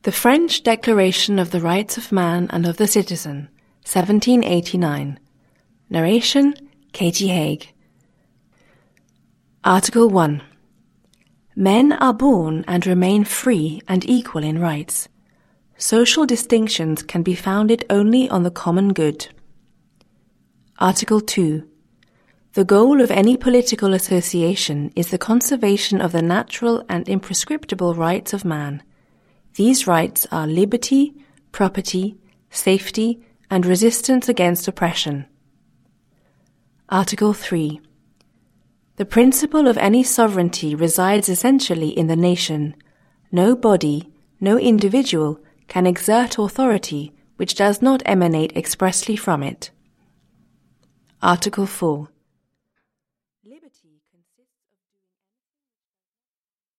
The French Declaration of the Rights of Man and of the Citizen, 1789. Narration, Katie Haig. Article 1. Men are born and remain free and equal in rights. Social distinctions can be founded only on the common good. Article 2. The goal of any political association is the conservation of the natural and imprescriptible rights of man. These rights are liberty, property, safety, and resistance against oppression. Article 3. The principle of any sovereignty resides essentially in the nation. No body, no individual can exert authority which does not emanate expressly from it. Article 4.